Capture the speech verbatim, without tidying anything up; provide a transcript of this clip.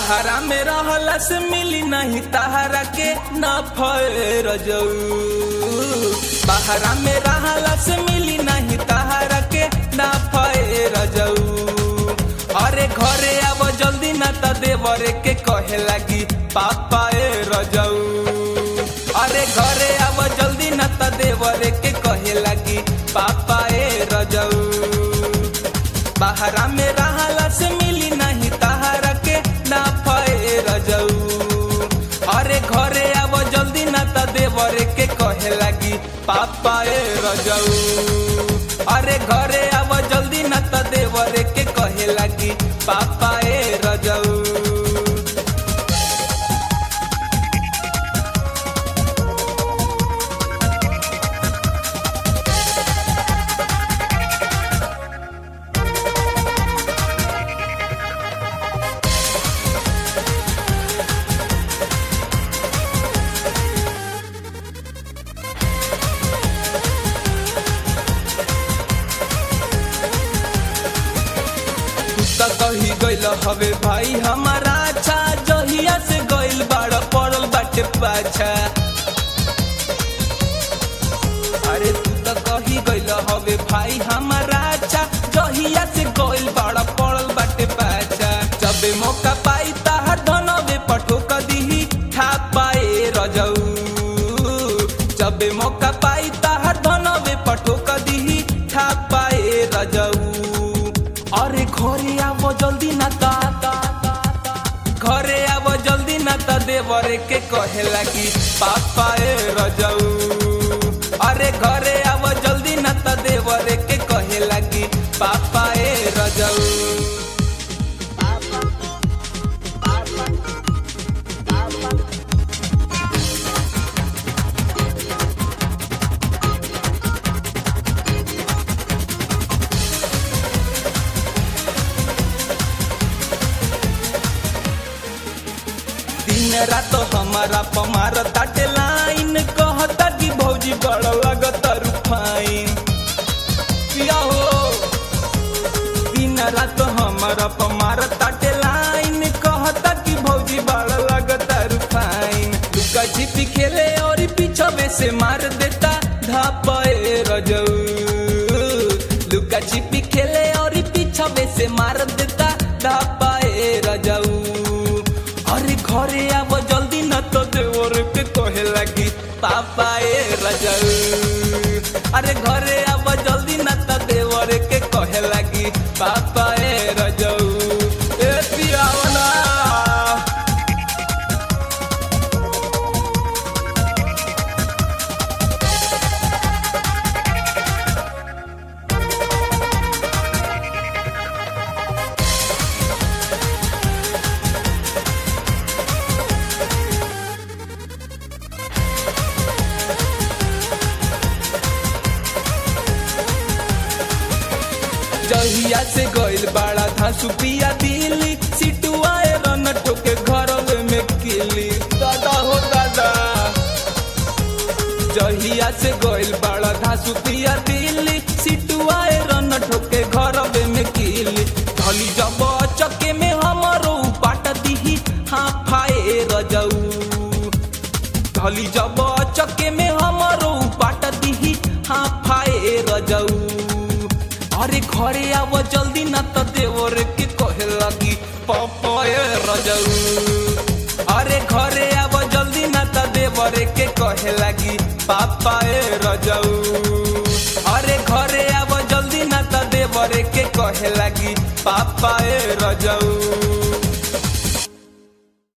बहरा में रहला से मिली नहीं तहरा के ना फर जाऊ। बहरा में रहला से मिली नहीं तहरा के ना फर जाऊ। अरे घरे अब जल्दी ना त देवरे के कहे लगी पापा ए रजाऊ। अरे घरे अब जल्दी ना त देवरे के कहे लगी पापा ए रजाऊ। बहरा में रहला से मिली नहीं तहरा के ना फर जाऊ। अरे घरे अब जल्दी ना त देवरे के कहे लगी पापा ए रजाऊ। अरे घरे अब जल्दी ना त देवरे के कहे लगी पापा ए रजाऊ। कही गइल हवे भाई हमारा अच्छा जहिया से गइल बाड़ पड़ल बाटे पाछा। अरे तू तो कही गइल हवे भाई हमारा अच्छा जहिया से गइल बाड़ पड़ल बाटे पाछा। जबे मौका पाई ताहर धनवे पठोक दीही खा पाए रजाऊ। जबे मौका पाई ताहर धनवे पठोक दीही खा पाए रजाऊ। अरे घरे आव जल्दी ना ता घरे आव जल्दी ना ता देवरे के कहे लगी पापा ए रजाऊ। अरे घरे आव जल्दी ना ता देवरे के कहे लगी पापा ए रजाऊ। दिन रात हमारा पमार ताटे लाइन कहता कि भौजी बड़ लगत रूफाइन पिया हो। दिन रात हमारा पमार ताटे लाइन कहता कि भौजी बड़ लगत रूफाइन। लुका छिपी खेले और पीछे से मार देता धापे रजाऊ। लुका छिपी खेले और पीछे से मार देता धापे रजाऊ। अरे घरे अब जल्दी न तो देवर के कहे लगी पापा ए रजाऊ। अरे घरे अब जल्दी न तो देवर के कहे लगी पापा ए रजाऊ। ए पियावना जहिया से गइल बाड़ा धासु पिया दिली सिटुआए रन टोके घर में किली दादा हो दादा। जहिया से गइल बाड़ा धासु पिया दिली सिटुआए रन टोके घर में किली। धली जब चके में हमरो पाट दीही हाँ फाए रजाऊ। धली जब चके में हमरो पाट दीही हाँ फाए रजाऊ। अरे घरे आव जल्दी ना तो देवर के कहे लगी पापा ए रजाऊ। अरे घरे आव जल्दी ना तो देवर के कहे लगी पापा ए रजाऊ। अरे घरे आव जल्दी ना तो देवर के कहे लगी पापा ए रजाऊ।